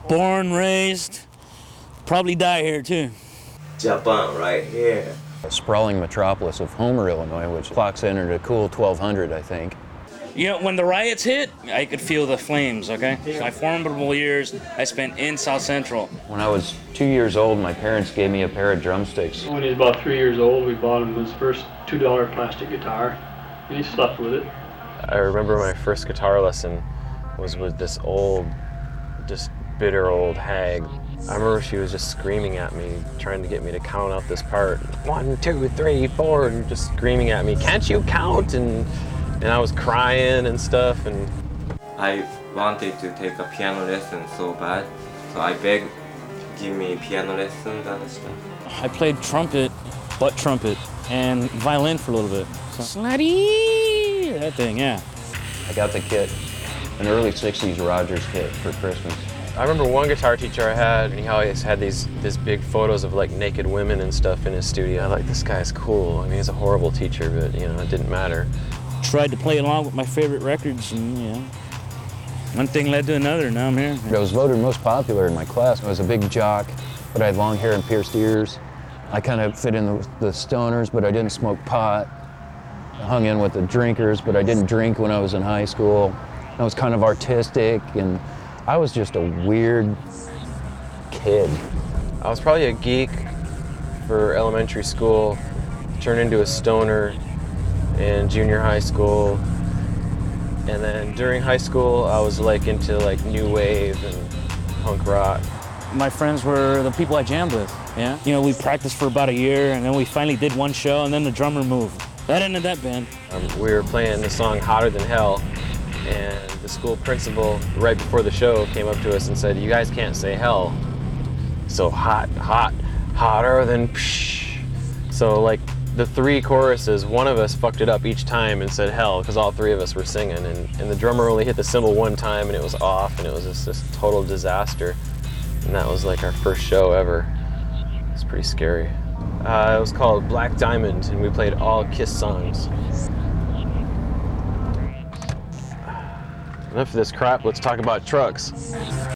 Born, raised, probably die here too. Japan right here. A sprawling metropolis of Homer, Illinois, which clocks in at a cool 1,200, I think. You know, when the riots hit, I could feel the flames, okay? My formidable years I spent in South Central. When I was 2 years old, my parents gave me a pair of drumsticks. When he was about 3 years old, we bought him his first $2 plastic guitar, and he slept with it. I remember my first guitar lesson was with this old, just bitter old hag. I remember she was just screaming at me, trying to get me to count out this part. 1, 2, 3, 4, and just screaming at me, "Can't you count?" And I was crying and stuff. And I wanted to take a piano lesson so bad, so I begged give me piano lessons and stuff. I played trumpet, butt trumpet, and violin for a little bit. So, slutty, that thing, yeah. I got the kit, an early 60s Rogers kit for Christmas. I remember one guitar teacher I had, and he always had these big photos of like naked women and stuff in his studio. I like, this guy's cool. I mean, he's a horrible teacher, but you know, it didn't matter. Tried to play along with my favorite records, and you know, one thing led to another, now I'm here. I was voted most popular in my class. I was a big jock, but I had long hair and pierced ears. I kind of fit in the stoners, but I didn't smoke pot. I hung in with the drinkers, but I didn't drink when I was in high school. I was kind of artistic, and I was just a weird kid. I was probably a geek for elementary school, turned into a stoner in junior high school, and then during high school I was like into like new wave and punk rock. My friends were the people I jammed with, yeah? You know, we practiced for about a year, and then we finally did one show, and then the drummer moved. That ended that band. We were playing the song Hotter Than Hell, and the school principal, right before the show, came up to us and said, "You guys can't say hell. So hot, hotter than psh." So like the 3 choruses, one of us fucked it up each time and said hell, because all 3 of us were singing, and the drummer only hit the cymbal one time, and it was off, and it was just this total disaster. And that was like our first show ever. It was pretty scary. It was called Black Diamond, and we played all Kiss songs. Enough of this crap, let's talk about trucks.